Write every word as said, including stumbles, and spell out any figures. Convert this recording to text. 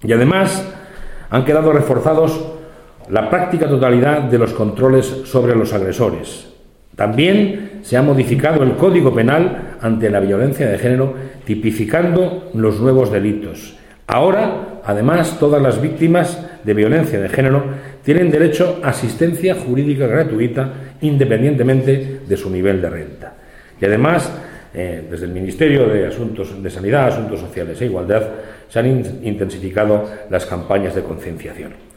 Y además han quedado reforzados la práctica totalidad de los controles sobre los agresores. También se ha modificado el Código Penal ante la violencia de género, tipificando los nuevos delitos. Ahora, además, todas las víctimas de violencia de género tienen derecho a asistencia jurídica gratuita independientemente de su nivel de renta. Y además, eh, desde el Ministerio de Asuntos de Sanidad, Asuntos Sociales e Igualdad se han in- intensificado las campañas de concienciación.